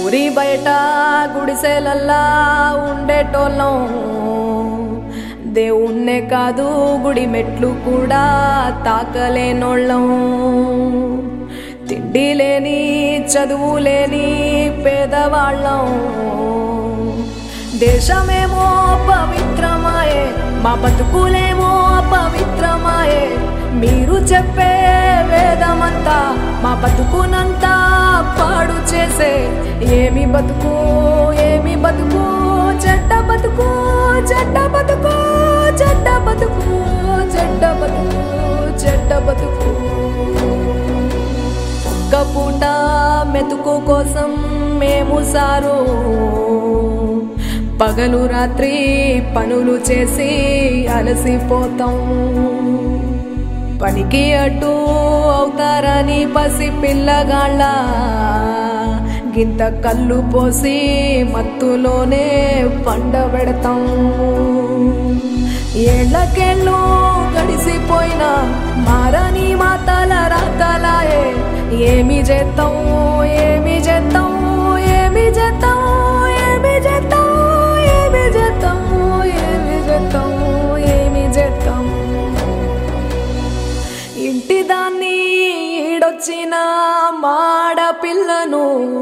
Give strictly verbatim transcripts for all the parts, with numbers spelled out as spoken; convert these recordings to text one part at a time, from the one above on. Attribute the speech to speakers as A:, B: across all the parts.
A: ఊరి బయట గుడిసెలల్లా ఉండేటోళ్ళం, దేవుణ్ణే కాదు గుడి మెట్లు కూడా తాకలేనోళ్ళం. తిండి లేని చదువు లేని పేదవాళ్ళం, దేశమేమో పవిత్రమాయే మా బతుకులేమో పవిత్రమాయే. మీరు చెప్పే వేదమంతా మా బతుకునంతా పాడు చేసే. ఏమి బతుకు ఏమి బతుకు చెడ్డ బతుకు చెడ్డ బతుకు చెడ్డ బతుకు చెడ్డ బతుకు చెడ్డ బతుకు. ఒక్క పూట మెతుకు కోసం మేము సారు పగలు రాత్రి పనులు చేసి అలసిపోతాం. పనికి అడ్డు అవుతారని పసి పిల్లగాళ్ళ గింత కళ్ళు పోసి మత్తులోనే పండబెడతాం. ఏళ్ళకేళ్ళు గడిసిపోయినా మారని మాతల రాతలాయే. ఏమి చేద్దాం ఏమి చేద్దాం ఏమి చేద్దాం ఏమి చేద్దాం ఏమి చేద్దాం ఏమి చేద్దాం ఏమి చేద్దాం. ఇంటి దాన్ని ఈడొచ్చిన మాడ పిల్లను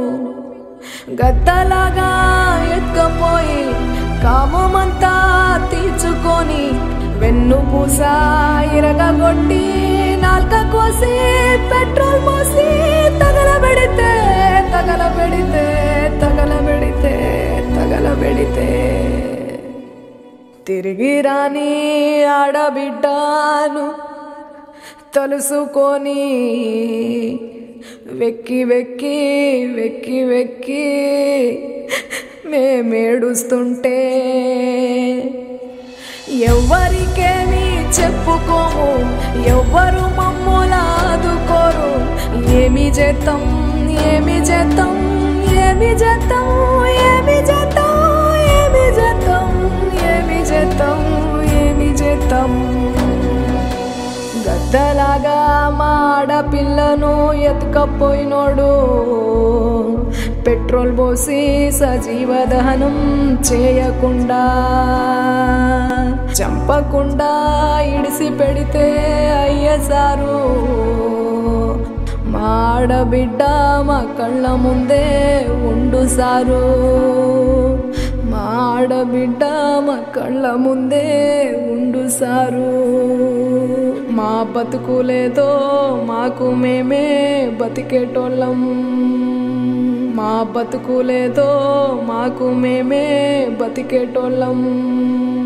A: గద్దలాగా ఎత్తుకపోయి కామమంతా తీర్చుకొని వెన్ను పూస ఇరగగొట్టి నాల్క కోసి పెట్రోల్ పోసి తగలబెడితే తగలబెడితే తగలబెడితే తగలబెడితే తిరిగి రాని ఆడబిడ్డను తలుసుకొని వెక్కి వెక్కి వెక్కి వెక్కి మేమేడుస్తుంటే ఎవ్వరికేమీ చెప్పుకోము, ఎవ్వరు మమ్ములా ఆదుకోరు. ఏమి చేద్దాం ఏమి చేద్దాం ఏమి చేద్దాం ఏమి చేద్దాం ఏమి చేద్దాం ఏమి చేద్దాం ఏమి చేద్దాం. గద్దలాగా మాడ పిల్లను ఎత్తుకపోయినోడు పెట్రోల్ పోసి సజీవ దహనం చేయకుండా చంపకుండా ఇడిసి పెడితే అయ్యసారు. మాడబిడ్డ మా కళ్ళ ముందే ఉండు సారు. మాడబిడ్డ మా కళ్ళ ముందే ఉండు సారు. మా బతుకులేదో మాకు మేమే బతికేటోళ్ళం, మా బతుకులేదో మాకు మేమే బతికేటోళ్ళం.